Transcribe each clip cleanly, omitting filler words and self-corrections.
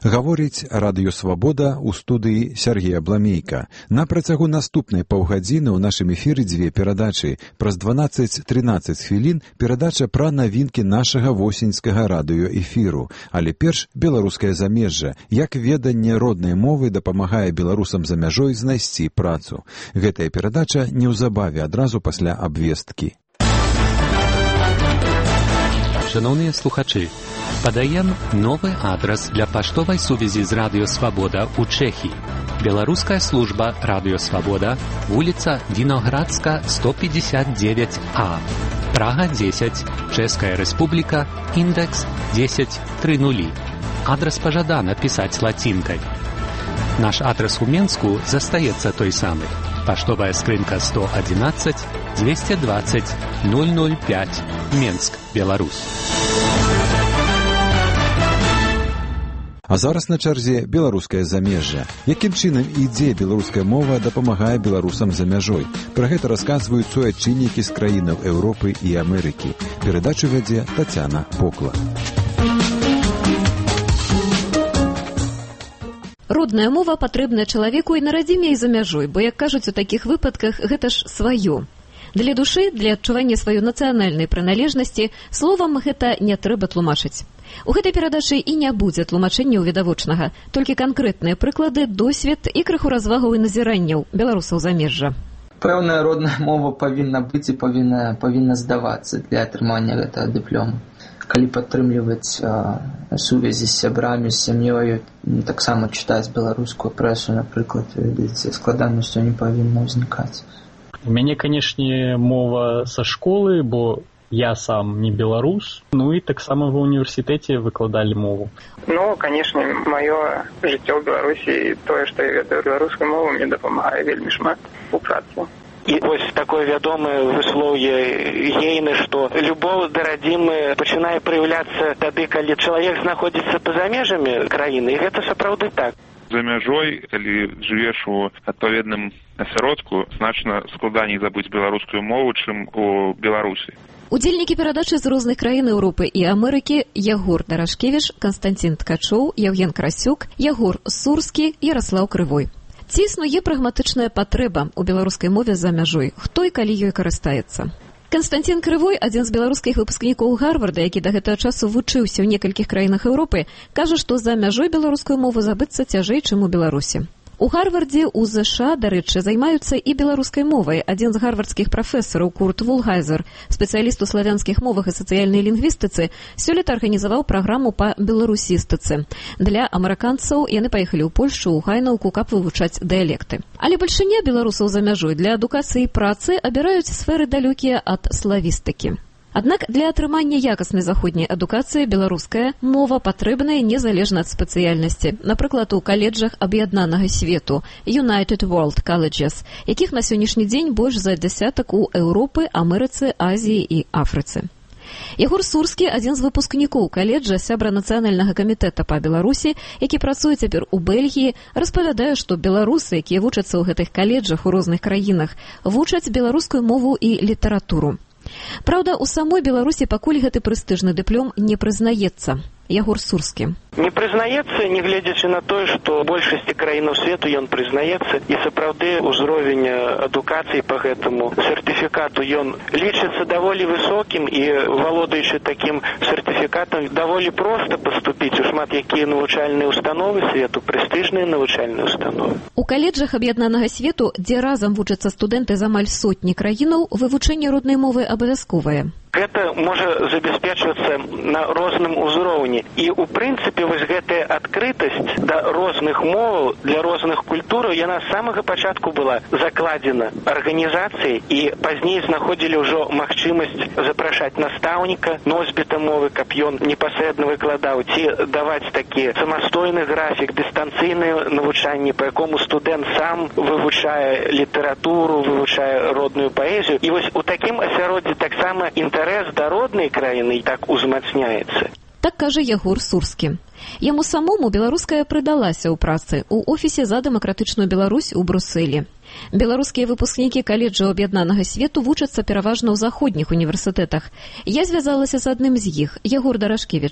Гаворыць Радыё Свабода ў студыі Сергея Бламейка. На працягу наступнай паўгадзіны ў нашым эфіры дзве перадачы. Праз 12-13 хвілін перадача пра навінкі нашага восеньскага радыёэфіру. Але перш беларускае замежжа. Як веданне роднай мовы дапамагае беларусам за мяжой знайсці працу. Гэтая перадача неўзабаве адразу пасля абвесткі. Шановныя слухачы, падаем новы адрас для паштовай сувязі з Радыё Свабода ў Чэхіі. Беларуская служба Радыё Свабода, вуліца Віноградска, 159А. Прага 10, Чэшская Рэспубліка, індэкс 1030. Адрас пажадана пісаць лацінкай. Наш адрас у Менску застаецца той самы. Паштовая скрынка 111 220 005, Менск, Беларусь. А зараз на чарзе беларускае замежжа. Якім чынам і дзе беларуская мова дапамагае беларусам за мяжой? Пра гэта расказваюць суайчыннікі з краінаў Еўропы і Амерыкі. Перадачу вядзе Тацяна Покла. Родная мова патрэбная чалавеку і на радзіме, і за мяжой, бо, як кажуць у такіх выпадках, гэта ж сваё. Для душы, для адчування сваёй нацыянальнай прыналежнасці, словам гэта не трэба тлумачыць. У гэтай перадачы і не будзе тлумачэнняў відавочнага, толькі канкрэтныя прыклады, досвед і крыху развагаў і назіранняў беларусаў замежжа. Пэўная родная мова павінна быць і павінна здавацца для атрымання гэтага дыплому. Калі падтрымліваць сувязі з сябрамі, з сям'ёю, таксама чытаць беларускую прэсу, напрыклад, складанасцю не павінна ўзнікаць. У мяне, канешне, мова са школы, бо я сам не беларус, ну і таксама ва ўніверсітэце выкладалі мову. Ну, канешне, маё жыццё ў Беларусі і тое, што я ведаю беларускую мову, мне дапамагае вельмі шмат у працы. І ось такое вядомае выслоўе Гейны, што любоў да радзімы пачынае праяўляцца тады, калі чалавек знаходзіцца па-за межамі краіны, і гэта сапраўды так. За мяжой, калі жывеш у адпаведным асяродку, значна складаней забыць беларускую мову, чым у Беларусі. Удзельнікі перадачы з розных краін Еўропы і Амерыкі: Ягор Дарашкевіч, Канстанцін Ткачоў, Яўген Красюк, Ягор Сурскі, Яраслаў Крывой. Ці існуе прагматычная патрэба ў беларускай мове за мяжой? Хто і калі ёй карыстаецца? Канстанцін Крывой, адзін з беларускіх выпускнікоў Гарварда, які да гэтага часу вучыўся ў некалькіх краінах Еўропы, кажа, што за мяжой беларускую мову забыцца цяжэй, чым у Беларусі. У Гарвардзе, у ЗША, дарэчы, займаюцца і беларускай мовай. Адзін з гарвардскіх прафесараў, Курт Вулгайзер, спецыяліст у славянскіх мовах і сацыяльнай лінгвістыцы, сёлета арганізаваў праграму па беларусістыцы. Для амерыканцаў яны паехалі ў Польшчу, ў Гайнаўку, каб вывучаць дыялекты. Але бальшыня беларусаў за мяжой для адукацыі і працы абіраюць сферы далёкія ад славістыкі. Аднак для атрымання якаснай заходняй адукацыі беларуская мова патрэбная незалежна ад спецыяльнасці. Напрыклад, у каледжах аб'яднанага свету United World Colleges, якіх на сённяшні дзень больш за дзясятак у Еўропы, Амерыцы, Азіі і Афрыцы. Ягор Сурскі, адзін з выпускнікоў каледжа, сябра Нацыянальнага камітэта па Беларусі, які працуе цяпер у Бельгіі, распавядае, што беларусы, якія вучацца ў гэтых каледжах у розных краінах, вучаць беларускую мову і літаратуру. Праўда, у самой Беларусі пакуль гэты прэстыжны дыплом не прызнаецца. Ягор Сурскі. Не прызнаецца, не гледзячы на тое, што большасці краінаў свету ён прызнаецца, і сапраўды ўзровень адукацыі па гэтаму сертыфікату ён лічыцца даволі высокім, і валодаючы такім сертыфікатам даволі проста паступіць у шмат якія навучальныя установы свету, прэстыжныя навучальныя установы. У каледжах аб'яднанага свету, дзе разам вучацца студэнты з амаль сотні краінаў, вывучэнне роднай мовы абавязковае. Гэта можа забяспечвацца на розным узроўні. І, у прынцыпе, вось гэтая адкрытасць да розных моваў, для розных культураў, яна з самага пачатку была закладзена арганізацыяй, і пазней знаходзілі ўжо магчымасць запрашаць настаўніка, носьбіта мовы, каб ён непасрэдна выкладаў, ці даваць такі самастойны графік, дыстанцыйнае навучанне, па якому студэнт сам вывучае літаратуру, вывучае родную паэзію. І вось у такім асяроддзі таксама інтарэс да роднай краіны так узмацняецца. Так кажа Ягор Сурскі. Яму самому беларуская прыдалася ў працы ў офісе за дэмакратычную Беларусь у Брусэлі. Беларускія выпускнікі каледжаў аб'яднанага свету вучацца пераважна ў заходніх універсітэтах. Я звязалася з адным з іх, Ягор Дарашкевіч.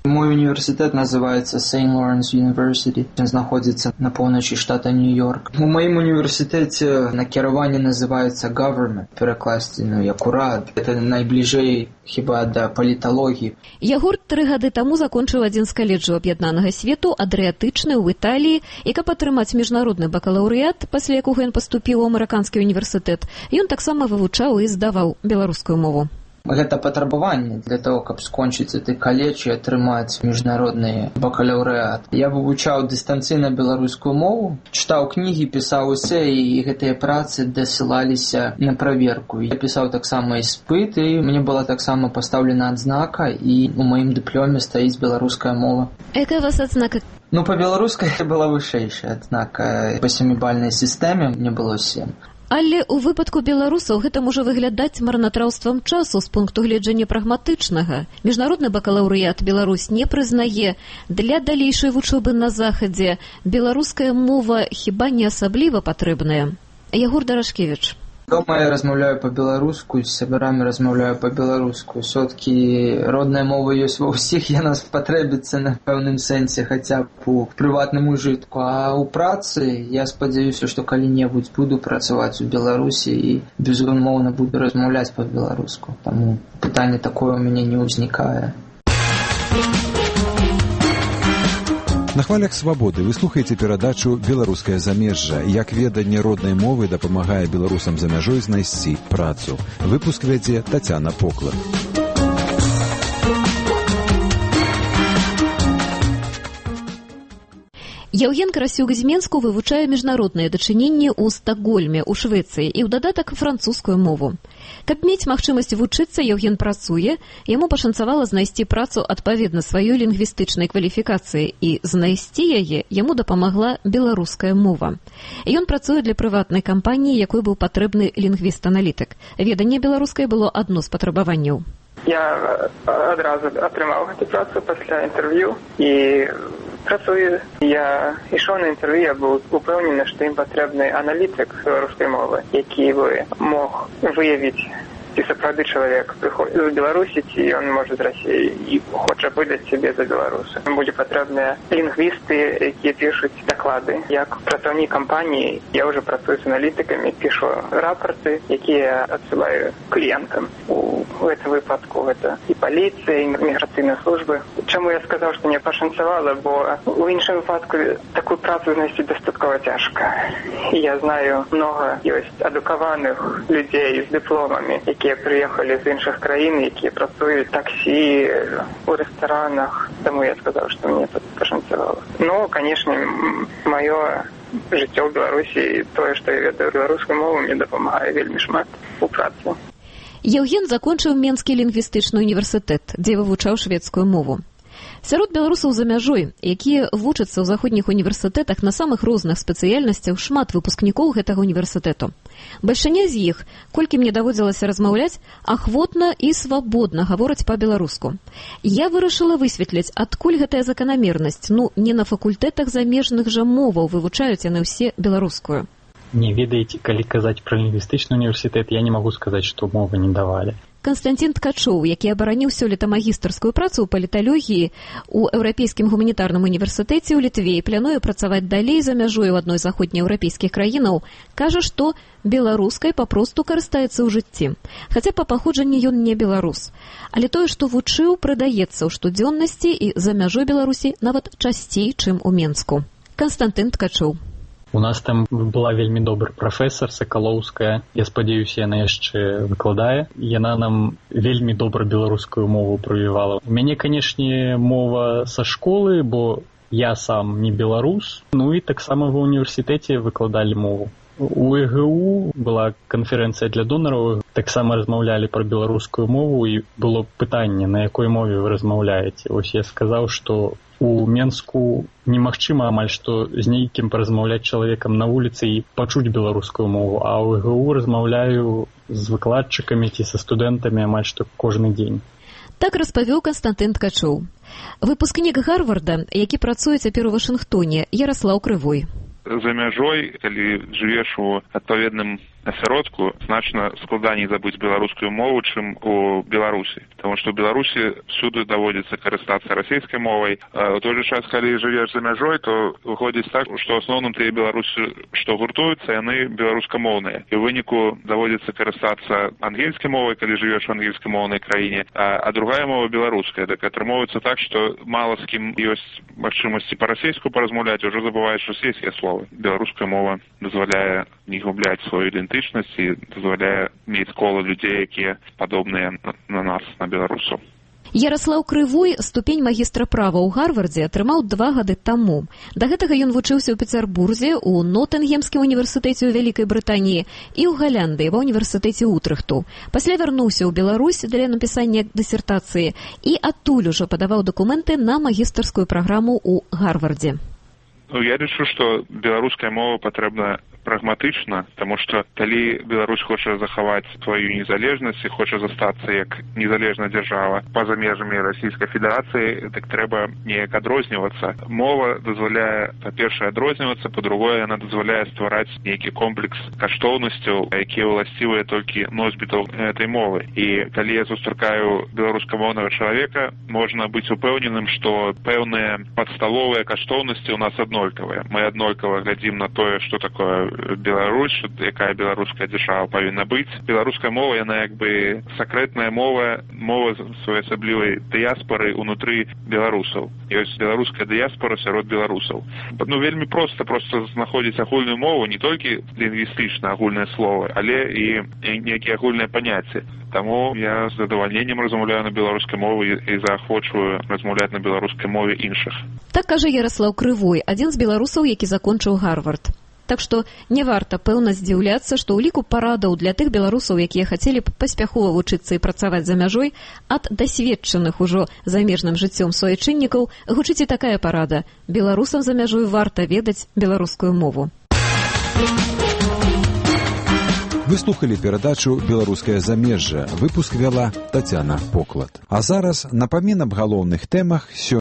Мой універсітэт называецца St. Lawrence University. Ён знаходзіцца на поўначы штата Нью-Йорк. У маім універсітэце накіраванне называецца government. Перакласці, як урад. Это найбліжэй хіба да паліталогіі. Ягор 3 гады таму закончыў адзін з каледжаў аб'яднанага свету, Адрыятычны ў Італіі, і каб атрымаць міжнародны бакалаўрыят, пасля якога ён паступіў у амерыканскі універсітэт, ён таксама вывучаў і здаваў беларускую мову. Гэта патрабаванне для того, каб скончыць гэты каледж і атрымаць міжнародны бакалаўрыат. Я вывучаў дыстанцыйна беларускую мову, чытаў кнігі, пісаў эсэ, і гэтыя працы дасылаліся на праверку. Я пісаў таксама іспыт, і мне была таксама пастаўлена адзнака, і у маім дыпломе стаіць беларуская мова. Якая у вас адзнака? Па-беларускай была вышэйшая адзнака. Па 7-бальнай сістэме мне было 7. Але ў выпадку беларусаў гэта можа выглядаць марнатраўствам часу з пункту гледжання прагматычнага. Міжнародны бакалаўрыят Беларусь не прызнае. Для далейшай вучобы на захадзе беларуская мова хіба не асабліва патрэбная? Ягор Дарашкевіч. Дома я размаўляю па-беларуску, з сябрамі размаўляю па-беларуску. Усё-ткі родная мова ёсць ва ўсіх, яна спатрэбіцца на пэўным сэнсе, хаця б у прыватным ужытку. А ў працы я спадзяюся, што калі-небудзь буду працаваць у Беларусі і безумоўна буду размаўляць па-беларуску. Таму пытанне такое ў мяне не ўзнікае. На хвалях свабоды вы слухаеце перадачу «Беларускае замежжа», як веданне роднай мовы дапамагае беларусам за мяжой знайсці працу. Выпуск вядзе Тацяна Поклад. Яўген Красюк з Менску вывучае міжнародныя дачыненні ў Стакгольме, у Швецыі, і ў дадатак французскую мову. Каб мець магчымасць вучыцца, Яўген працуе, яму пашанцавала знайсці працу адпаведна сваёй лінгвістычнай кваліфікацыі, і знайсці яе яму дапамагла беларуская мова. Ён працуе для прыватнай кампаніі, якой быў патрэбны лінгвіст-аналітык. Веданне беларускай было адно з патрабаванняў. Я адразу атрымаў гэту працу пасля інтэрв'ю і працую. Я ішоў на інтэрв'ю, я быў упэўнены, што ім патрэбны аналітык беларускай мовы, які бы мог выявіць, ці сапраўды чалавек прыходзіць з Беларусі, ці ён можа з Расіі і хоча выдаць сябе за беларуса. Ім будзе патрэбныя лінгвісты, якія пішуць даклады. Як працаўнік кампаніі я ўжо працую з аналітыкамі, пішу рапорты, якія адсылаю кліентам. У гэтым выпадку гэта і паліцыя, і міграцыйныя службы. Чаму я сказаў, што не пашанцавала, бо у іншым выпадку такую працу знайсці дастаткова цяжка. Я знаю многа ёсць адукаваных людзей з дыпломамі, якія прыехалі з іншых краін, якія працуюць таксі, у рэстаранах. Таму я сказаў, што мне тут пашанцавала. Ну, канешне, маё жыццё ў Беларусі і тое, што я ведаю беларускую мову, мне дапамагае вельмі шмат у працы. Яўген закончыў Менскі лінгвістычны універсітэт, дзе вывучаў шведскую мову. Сярод беларусаў за мяжой, якія вучацца ў заходніх універсітэтах на самых розных спецыяльнасцях, шмат выпускнікоў гэтага універсітэту. Бальшыня з іх, колькі мне даводзілася размаўляць, ахвотна і свабодна гавораць па-беларуску. Я вырашыла высветліць, адкуль гэтая заканамернасць. Не на факультэтах замежных жа моваў вывучаюць яны ўсе беларускую. Не ведаеце, калі казаць пра лінгвістычны універсітэт, я не магу сказаць, што мовы не давалі. Константин Ткачоў, які абараніў сёлета магістарскую працу ў паліталогіі ў Еўрапейскім гуманітарным універсітэце ў Літве і плануе працаваць далей за мяжой у адной з заходнееўрапейскіх краінаў, кажа, што беларускай папросту карыстаецца ў жыцці. Хаця па паходжанні ён не беларус. Але тое, што вучыў, прыдаецца ў штодзённасці і за мяжой Беларусі нават часцей, чым у Менску. Константин Ткачоў. У нас там была вельмі добры прафесар Сакалоўская. Я спадзяюся, яна яшчэ выкладае. Яна нам вельмі добра беларускую мову прывівала. У мяне, канешне, мова са школы, бо я сам не беларус. І таксама ва ўніверсітэце выкладалі мову. У ЭГУ была канферэнцыя для донараў. Таксама размаўлялі пра беларускую мову і было пытанне, на якой мове вы размаўляеце. Вось я сказаў, што у Менску немагчыма амаль што з нейкім паразмаўляць чалавекам на вуліцы і пачуць беларускую мову, а ў ЭГУ размаўляю з выкладчыкамі ці са студэнтамі амаль што кожны дзень. Так распавёў Константин Ткачоў. Выпускнік Гарварда, які працуе цяпер у Вашынгтоне, Яраслаў Крывой. За мяжой, калі жывеш у адпаведным асяродку значна складаней забыць беларускую мову, чым у Беларусі. Таму што ў Беларусі всюды даводзіцца карыстацца расійскай мовай. У той жа час, калі жывеш за мяжой, то выходзіць так, што асноўным тыя беларусы, што гуртуюцца, яны беларускамоўныя. І ў выніку даводзіцца карыстацца ангельскай мовай, калі жывеш у ангельскамоўнай краіне, а другая мова беларуская. Так атрымоўваецца так, што мала з кім ёсць магчымасці па-расейску паразмаўляць, ужо забываеш расійскія словы. Беларуская мова дазваляе не губляць сваю ідэнтычнасць і дазваляе мець кола людзей, якія падобныя на нас, на беларусаў. Яраслаў Крывой ступень магістра права ў Гарвардзе атрымаў 2 гады таму. Да гэтага ён вучыўся ў Петербурзе, у Нотынгемскім універсітэце ў Вялікай Брытаніі і ў Галляндыі ва універсітэце Утрыхту. Пасля вярнуўся ў Беларусь для напісання дысертацыі і адтуль ужо падаваў дакументы на магістарскую праграму ў Гарвардзе. Я лічу, што беларуская мова патрэбна прагматычна, таму што калі Беларусь хоча захаваць сваю незалежнасць і хоча застацца як незалежная дзяржава па-за межамі Расійскай Федэрацыі, так трэба неяк адрознівацца. Мова дазваляе, па-першае, адрознівацца, па-другое, яна дазваляе ствараць нейкі комплекс каштоўнасцяў, якія ўласцівыя толькі носьбітаў гэтай мовы. І калі я сустракаю беларускамоўнага чалавека, можна быць упэўненым, што пэўныя падсталовыя каштоўнасці ў нас аднолькавыя. Мы аднолькава глядзім на тое, што такое Беларусь, якая беларуская дзяржава павінна быць. Беларуская мова, яна як бы сакрэтная мова, мова своеасаблівай дыяспары ўнутры беларусаў. Ёсць беларуская дыяспара сярод беларусаў. Вельмі проста знаходзіць агульную мову, не толькі лінгвістычна агульныя словы, але і нейкія агульныя паняцці. Таму я з задавальненнем размаўляю на беларускай мове і заахвочваю размаўляць на беларускай мове іншых. Так кажа Яраслаў Крывой, адзін з беларусаў, які закончыў Гарвард. Так што не варта пэўна здзіўляцца, што ў ліку парадаў для тых беларусаў, якія хацелі б паспяхова вучыцца і працаваць за мяжой, ад дасведчаных ужо замежным жыццём суайчыннікаў гучыць і такая парада. Беларусам за мяжой варта ведаць беларускую мову. Вы слухали перадачу «Беларускае замежжа». Выпуск вяла Тацяна Поклад. А зараз напамін аб галоўных тэмах